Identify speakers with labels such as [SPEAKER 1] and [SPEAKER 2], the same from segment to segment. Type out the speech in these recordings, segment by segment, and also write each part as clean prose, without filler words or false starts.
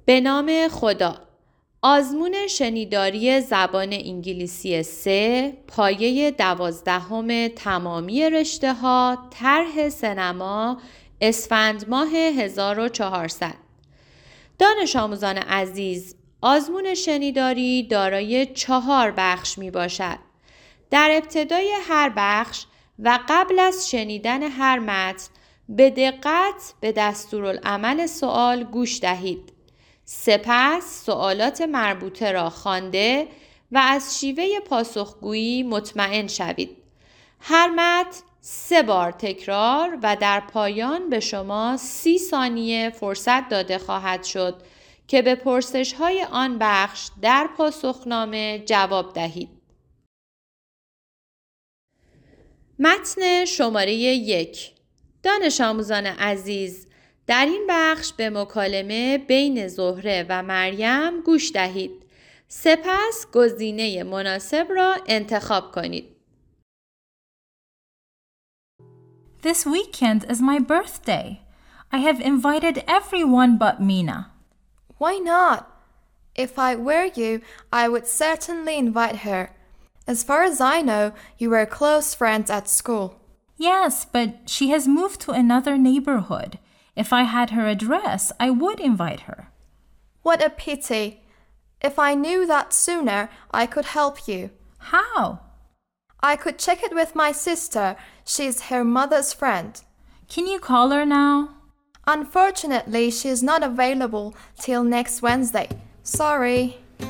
[SPEAKER 1] به نام خدا. آزمون شنیداری زبان انگلیسی 3 پایه 12 تمامی رشته ها طرح سینما اسفند ماه 1400. دانش آموزان عزیز، آزمون شنیداری دارای 4 بخش می باشد. در ابتدای هر بخش و قبل از شنیدن هر متن به دقت به دستورالعمل سوال گوش دهید. سپس سوالات مربوطه را خوانده و از شیوه پاسخگویی مطمئن شوید. هر متن 3 بار تکرار و در پایان به شما 30 ثانیه فرصت داده خواهد شد که به پرسش‌های آن بخش در پاسخنامه جواب دهید. متن شماره 1. دانش آموزان عزیز، در این بخش به مکالمه بین زهره و مریم گوش دهید. سپس گزینه مناسب را انتخاب کنید.
[SPEAKER 2] This weekend is my birthday. I have invited everyone but Mina.
[SPEAKER 3] Why not? If I were you, I would certainly invite her. As far as I know, you were close friends at school.
[SPEAKER 2] Yes, but she has moved to another neighborhood. If I had her address, I would invite her.
[SPEAKER 3] What a pity. If I knew that sooner, I could help you.
[SPEAKER 2] How?
[SPEAKER 3] I could check it with my sister. She's her mother's friend.
[SPEAKER 2] Can you call her now?
[SPEAKER 3] Unfortunately, she is not available till next Wednesday. Sorry.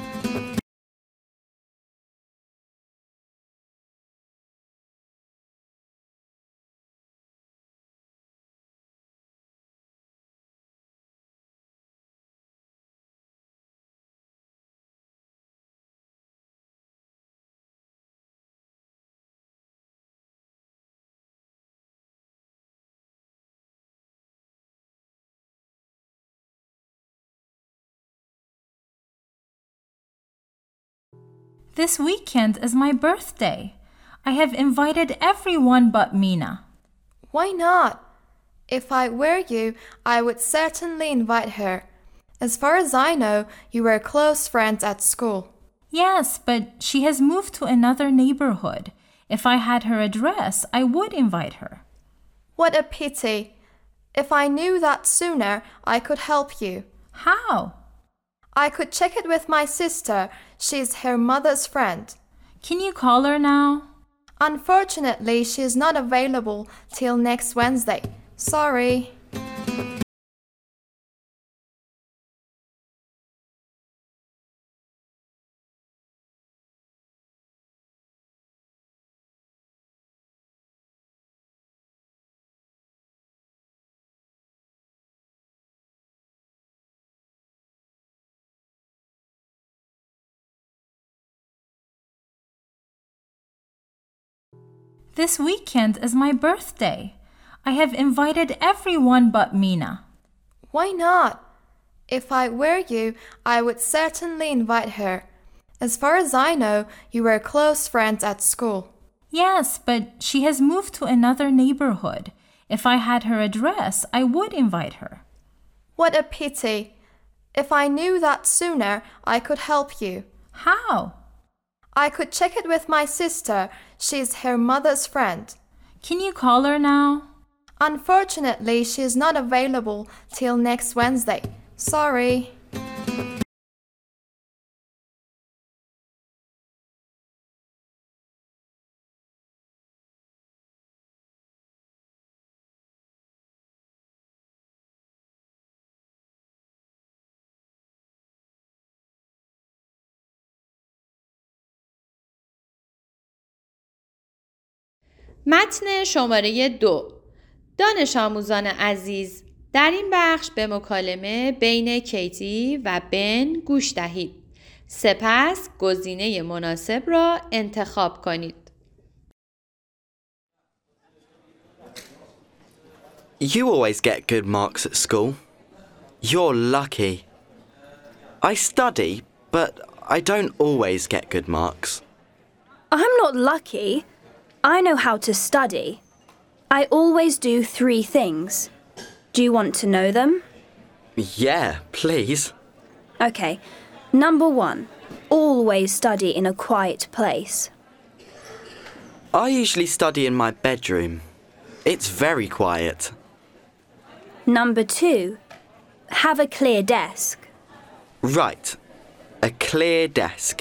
[SPEAKER 2] This weekend is my birthday. I have invited everyone but Mina.
[SPEAKER 3] Why not? If I were you, I would certainly invite her. As far as I know, you were close friends at school.
[SPEAKER 2] Yes, but she has moved to another neighborhood. If I had her address, I would invite her.
[SPEAKER 3] What a pity. If I knew that sooner, I could help you.
[SPEAKER 2] How?
[SPEAKER 3] I could check it with my sister. She's her mother's friend.
[SPEAKER 2] Can you call her now?
[SPEAKER 3] Unfortunately, she is not available till next Wednesday. Sorry.
[SPEAKER 2] This weekend is my birthday. I have invited everyone but Mina.
[SPEAKER 3] Why not? If I were you, I would certainly invite her. As far as I know, you were close friends at school.
[SPEAKER 2] Yes, but she has moved to another neighborhood. If I had her address, I would invite her.
[SPEAKER 3] What a pity. If I knew that sooner, I could help you.
[SPEAKER 2] How?
[SPEAKER 3] I could check it with my sister. She's her mother's friend.
[SPEAKER 2] Can you call her now?
[SPEAKER 3] Unfortunately, she is not available till next Wednesday. Sorry.
[SPEAKER 1] متن شماره 2. دانش آموزان عزیز، در این بخش به مکالمه بین کیتی و بن گوش دهید. سپس گزینه مناسب را انتخاب کنید.
[SPEAKER 4] You always get good marks at school. You're lucky. I study, but I don't always get good marks.
[SPEAKER 5] I'm not lucky. I know how to study. I always do 3 things. Do you want to know them?
[SPEAKER 4] Yeah, please.
[SPEAKER 5] Okay. Number 1. Always study in a quiet place.
[SPEAKER 4] I usually study in my bedroom. It's very quiet.
[SPEAKER 5] Number 2. Have a clear desk.
[SPEAKER 4] Right. A clear desk.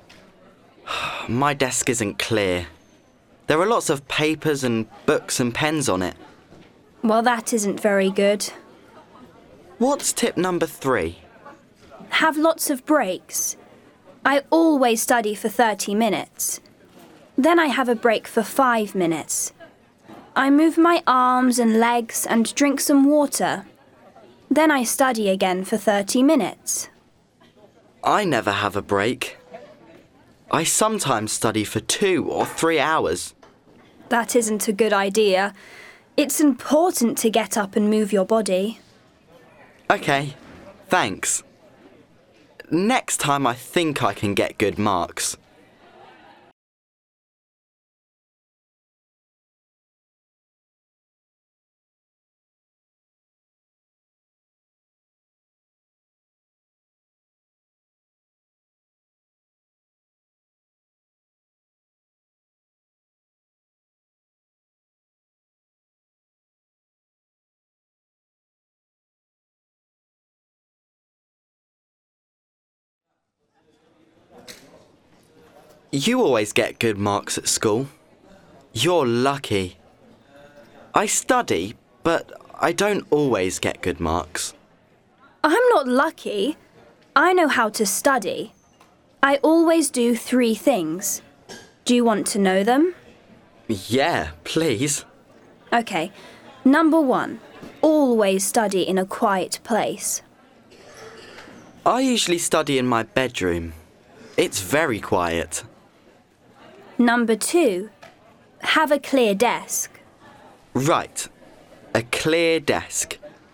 [SPEAKER 4] My desk isn't clear. There are lots of papers and books and pens on it.
[SPEAKER 5] Well, that isn't very good.
[SPEAKER 4] What's tip number 3?
[SPEAKER 5] Have lots of breaks. I always study for 30 minutes. Then I have a break for 5 minutes. I move my arms and legs and drink some water. Then I study again for 30 minutes.
[SPEAKER 4] I never have a break. I sometimes study for 2 or 3 hours.
[SPEAKER 5] That isn't a good idea. It's important to get up and move your body.
[SPEAKER 4] Okay, thanks. Next time I think I can get good marks. You always get good marks at school. You're lucky. I study, but I don't always get good marks.
[SPEAKER 5] I'm not lucky. I know how to study. I always do 3 things. Do you want to know them?
[SPEAKER 4] Yeah, please.
[SPEAKER 5] Okay. Number 1. Always study in a quiet place.
[SPEAKER 4] I usually study in my bedroom. It's very quiet.
[SPEAKER 5] Number 2. Have a clear desk.
[SPEAKER 4] Right. A clear desk.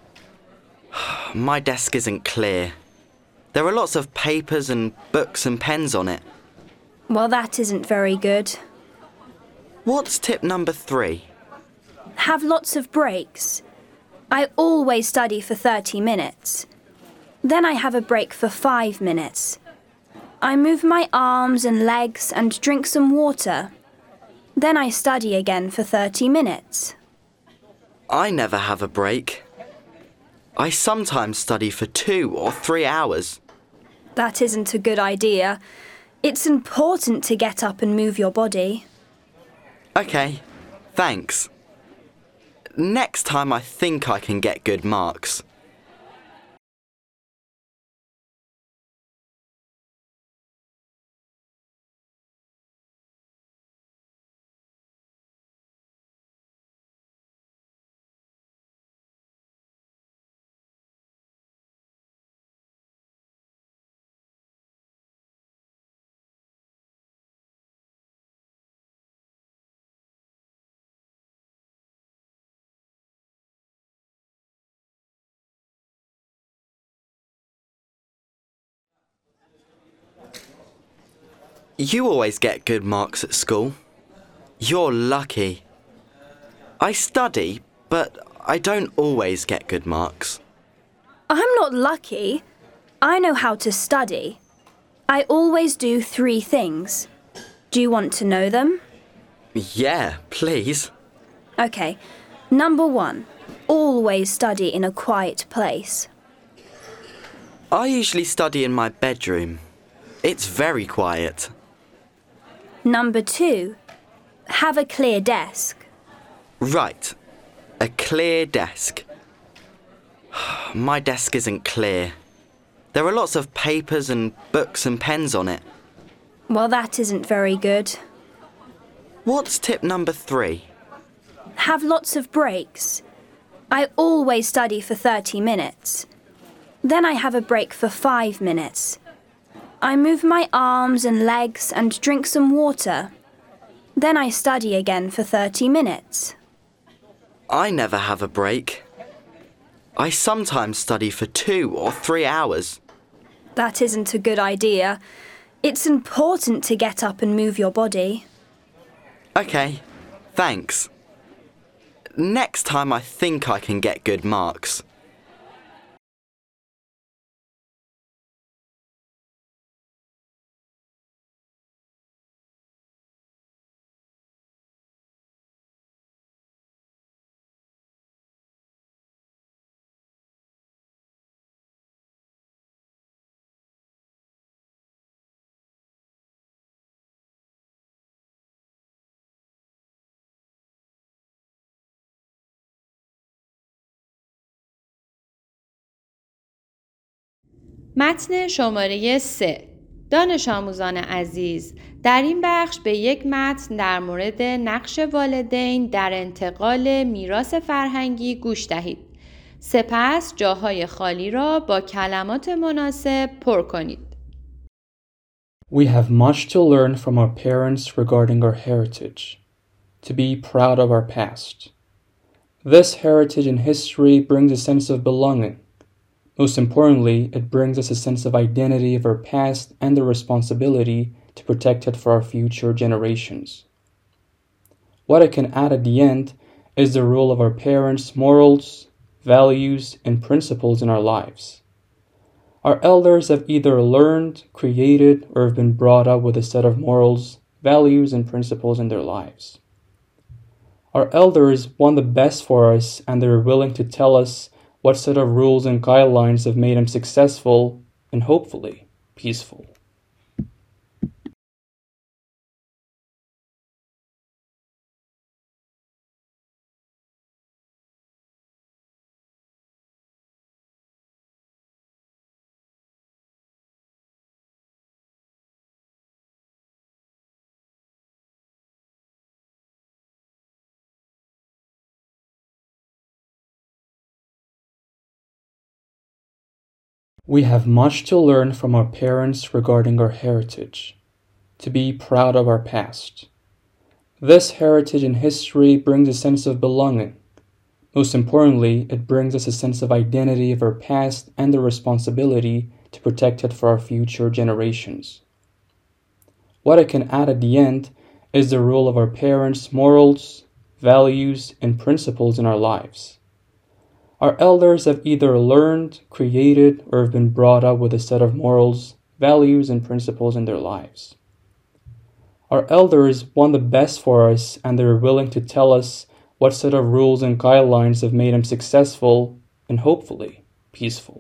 [SPEAKER 4] My desk isn't clear. There are lots of papers and books and pens on it.
[SPEAKER 5] Well, that isn't very good.
[SPEAKER 4] What's tip number 3?
[SPEAKER 5] Have lots of breaks. I always study for 30 minutes. Then I have a break for 5 minutes. I move my arms and legs and drink some water. Then I study again for 30 minutes.
[SPEAKER 4] I never have a break. I sometimes study for 2 or 3 hours.
[SPEAKER 5] That isn't a good idea. It's important to get up and move your body.
[SPEAKER 4] Okay, thanks. Next time I think I can get good marks. You always get good marks at school. You're lucky. I study, but I don't always get good marks.
[SPEAKER 5] I'm not lucky. I know how to study. I always do 3 things. Do you want to know them?
[SPEAKER 4] Yeah, please.
[SPEAKER 5] Okay. Number 1. Always study in a quiet place.
[SPEAKER 4] I usually study in my bedroom. It's very quiet.
[SPEAKER 5] Number 2. Have a clear desk.
[SPEAKER 4] Right. A clear desk. My desk isn't clear. There are lots of papers and books and pens on it.
[SPEAKER 5] Well, that isn't very good.
[SPEAKER 4] What's tip number 3?
[SPEAKER 5] Have lots of breaks. I always study for 30 minutes. Then I have a break for 5 minutes. I move my arms and legs and drink some water. Then I study again for 30 minutes.
[SPEAKER 4] I never have a break. I sometimes study for 2 or 3 hours.
[SPEAKER 5] That isn't a good idea. It's important to get up and move your body.
[SPEAKER 4] Okay, thanks. Next time I think I can get good marks.
[SPEAKER 1] متن شماره 3. دانش آموزان عزیز، در این بخش به یک متن در مورد نقش والدین در انتقال میراث فرهنگی گوش دهید. سپس جاهای خالی را با کلمات مناسب پر کنید.
[SPEAKER 6] We have much to learn from our parents regarding our heritage, to be proud of our past. This heritage and history brings a sense of belonging. Most importantly, it brings us a sense of identity of our past and the responsibility to protect it for our future generations. What I can add at the end is the role of our parents' morals, values, and principles in our lives. Our elders have either learned, created, or have been brought up with a set of morals, values, and principles in their lives. Our elders want the best for us, and they are willing to tell us what set of rules and guidelines have made them successful and hopefully peaceful. We have much to learn from our parents regarding our heritage, to be proud of our past. This heritage and history brings a sense of belonging. Most importantly, it brings us a sense of identity of our past and the responsibility to protect it for our future generations. What I can add at the end is the role of our parents' morals, values, and principles in our lives. Our elders have either learned, created, or have been brought up with a set of morals, values, and principles in their lives. Our elders want the best for us, and they are willing to tell us what set of rules and guidelines have made them successful and hopefully peaceful.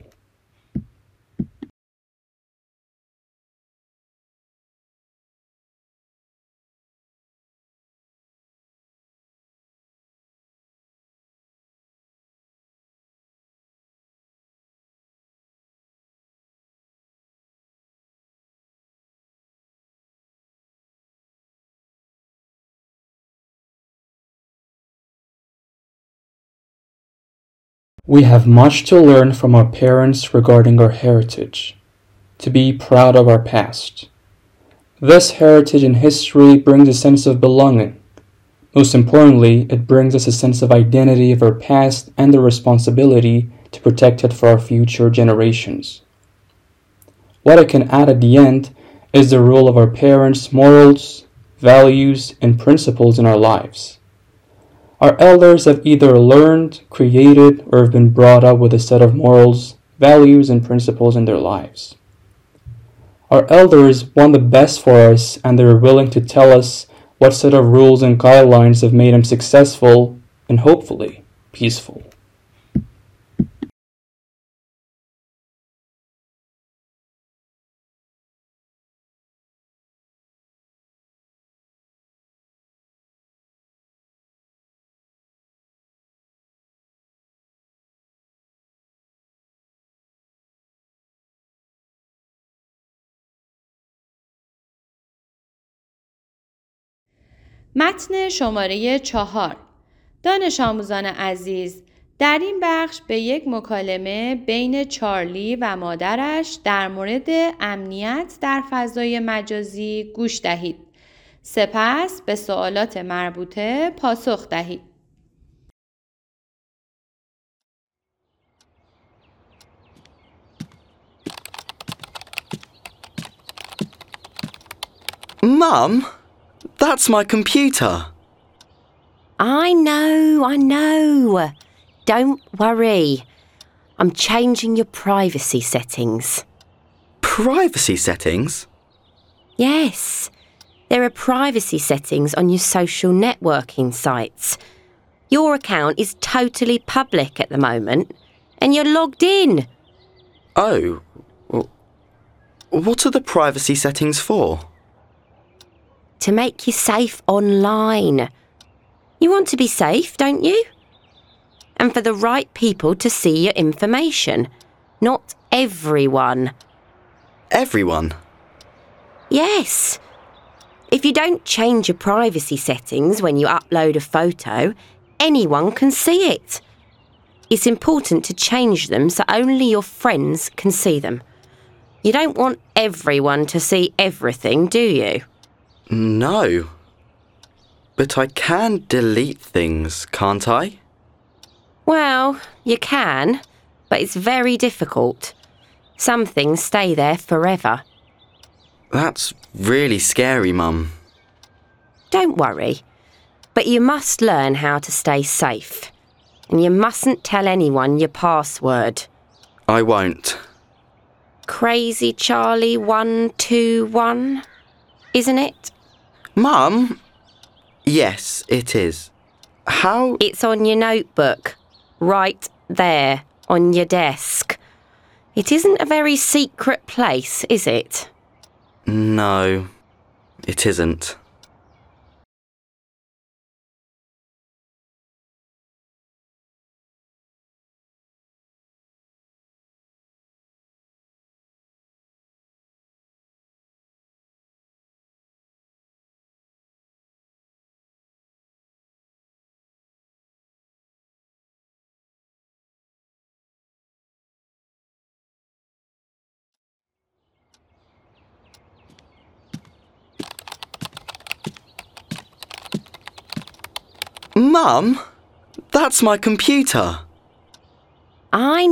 [SPEAKER 6] We have much to learn from our parents regarding our heritage, to be proud of our past. This heritage and history brings a sense of belonging. Most importantly, it brings us a sense of identity of our past and the responsibility to protect it for our future generations. What I can add at the end is the role of our parents' morals, values, and principles in our lives. Our elders have either learned, created, or have been brought up with a set of morals, values, and principles in their lives. Our elders want the best for us, and they are willing to tell us what set of rules and guidelines have made them successful and hopefully peaceful.
[SPEAKER 1] متن شماره 4. دانش آموزان عزیز، در این بخش به یک مکالمه بین چارلی و مادرش در مورد امنیت در فضای مجازی گوش دهید. سپس به سوالات مربوطه پاسخ دهید.
[SPEAKER 4] Mum, that's my computer.
[SPEAKER 7] I know. Don't worry. I'm changing your privacy settings.
[SPEAKER 4] Privacy settings?
[SPEAKER 7] Yes, there are privacy settings on your social networking sites. Your account is totally public at the moment, and you're logged in.
[SPEAKER 4] Oh, what are the privacy settings for?
[SPEAKER 7] To make you safe online. You want to be safe, don't you? And for the right people to see your information. Not everyone.
[SPEAKER 4] Everyone?
[SPEAKER 7] Yes. If you don't change your privacy settings when you upload a photo, anyone can see it. It's important to change them so only your friends can see them. You don't want everyone to see everything, do you?
[SPEAKER 4] No. But I can delete things, can't I?
[SPEAKER 7] Well, you can, but it's very difficult. Some things stay there forever.
[SPEAKER 4] That's really scary, Mum.
[SPEAKER 7] Don't worry, but you must learn how to stay safe. And you mustn't tell anyone your password.
[SPEAKER 4] I won't.
[SPEAKER 7] Crazy Charlie 121, isn't it?
[SPEAKER 4] Mum? Yes, it is. How?
[SPEAKER 7] It's on your notebook, right there on your desk. It isn't a very secret place, is it?
[SPEAKER 4] No, it isn't. Mum, that's my computer.
[SPEAKER 7] I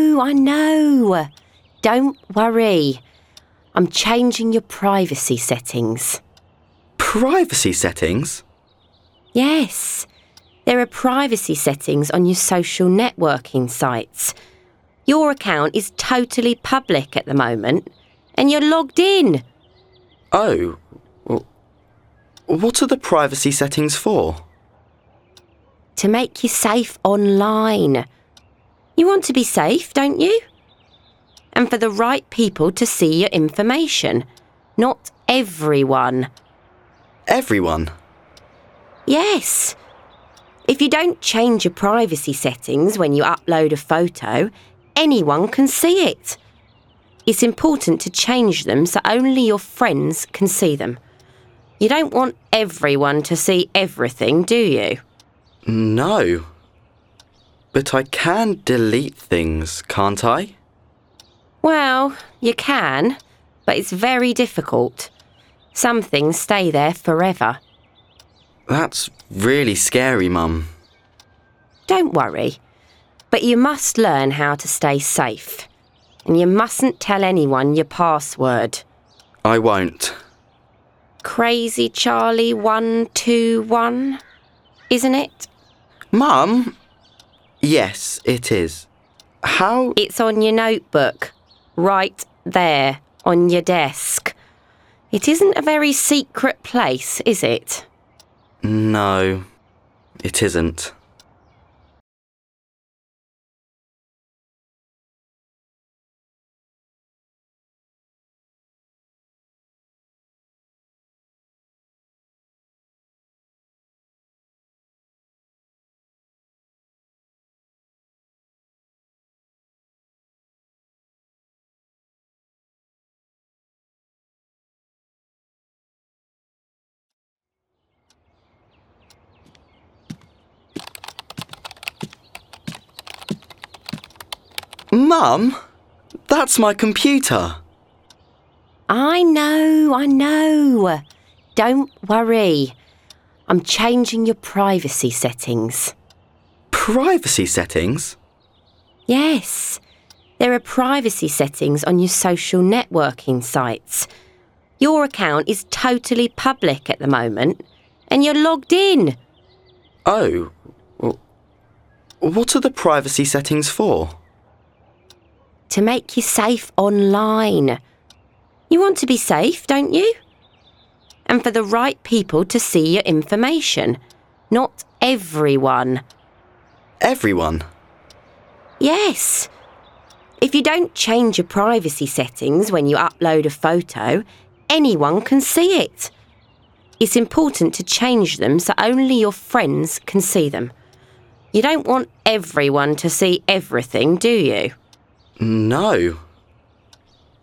[SPEAKER 7] know. Don't worry. I'm changing your privacy settings.
[SPEAKER 4] Privacy settings?
[SPEAKER 7] Yes. There are privacy settings on your social networking sites. Your account is totally public at the moment, and you're logged in.
[SPEAKER 4] Oh. What are the privacy settings for?
[SPEAKER 7] To make you safe online. You want to be safe, don't you? And for the right people to see your information. Not everyone.
[SPEAKER 4] Everyone?
[SPEAKER 7] Yes. If you don't change your privacy settings when you upload a photo, anyone can see it. It's important to change them so only your friends can see them. You don't want everyone to see everything, do you?
[SPEAKER 4] No. But I can delete things, can't I?
[SPEAKER 7] Well, you can, but it's very difficult. Some things stay there forever.
[SPEAKER 4] That's really scary, Mum.
[SPEAKER 7] Don't worry, but you must learn how to stay safe. And you mustn't tell anyone your password.
[SPEAKER 4] I won't.
[SPEAKER 7] Crazy Charlie 121, isn't it?
[SPEAKER 4] Mum? Yes, it is. How?
[SPEAKER 7] It's on your notebook, right there on your desk. It isn't a very secret place, is it?
[SPEAKER 4] No, it isn't. Mum, that's my computer.
[SPEAKER 7] I know. Don't worry. I'm changing your privacy settings.
[SPEAKER 4] Privacy settings?
[SPEAKER 7] Yes. There are privacy settings on your social networking sites. Your account is totally public at the moment, and you're logged in.
[SPEAKER 4] Oh. What are the privacy settings for?
[SPEAKER 7] To make you safe online. You want to be safe, don't you? And for the right people to see your information. Not everyone.
[SPEAKER 4] Everyone?
[SPEAKER 7] Yes. If you don't change your privacy settings when you upload a photo, anyone can see it. It's important to change them so only your friends can see them. You don't want everyone to see everything, do you?
[SPEAKER 4] No.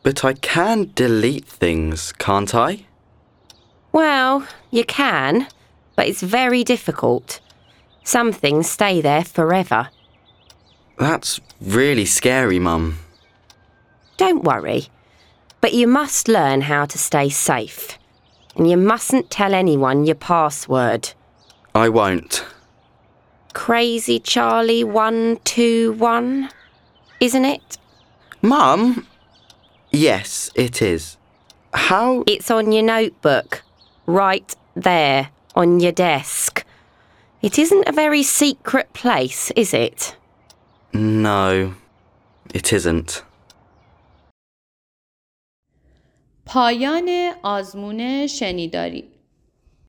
[SPEAKER 4] But I can delete things, can't I?
[SPEAKER 7] Well, you can, but it's very difficult. Some things stay there forever.
[SPEAKER 4] That's really scary, Mum.
[SPEAKER 7] Don't worry, but you must learn how to stay safe. And you mustn't tell anyone your password.
[SPEAKER 4] I won't.
[SPEAKER 7] Crazy Charlie 121, isn't it?
[SPEAKER 4] Mum? Yes, it is. How?
[SPEAKER 7] It's on your notebook, right there on your desk. It isn't a very secret place, is it?
[SPEAKER 4] No, it isn't.
[SPEAKER 1] پایان آزمون شنیداری